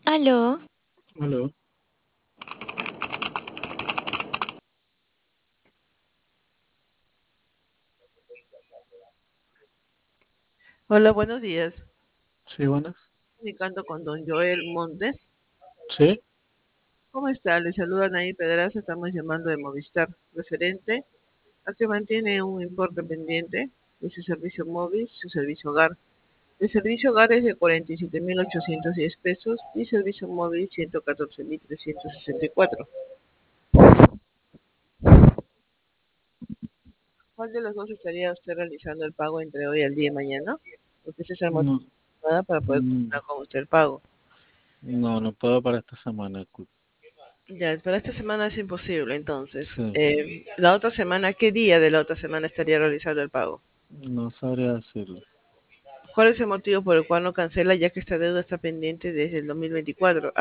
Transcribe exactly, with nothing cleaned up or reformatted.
Aló, Aló, Hola, buenos días. sí, buenas. Comunicando con don Joel Montes. Sí, ¿Cómo está? Le saluda Nair Pedraza. Estamos llamando de Movistar, referente a que mantiene un importe pendiente de su servicio móvil, su servicio hogar. El servicio hogar es de cuarenta y siete mil ochocientos diez pesos y servicio móvil ciento catorce mil trescientos sesenta y cuatro. ¿Cuál de los dos estaría usted realizando el pago entre hoy al día y mañana? Porque ese es el motivo no, para poder mm, continuar con usted el pago. no, no puedo para esta semana, disculpe. Ya, para esta semana es imposible, entonces. Sí, Eh, la otra semana, ¿qué día de la otra semana estaría realizando el pago? no sabría decirlo. ¿Cuál es el motivo por el cual no cancela ya que esta deuda está pendiente desde el dos mil veinticuatro?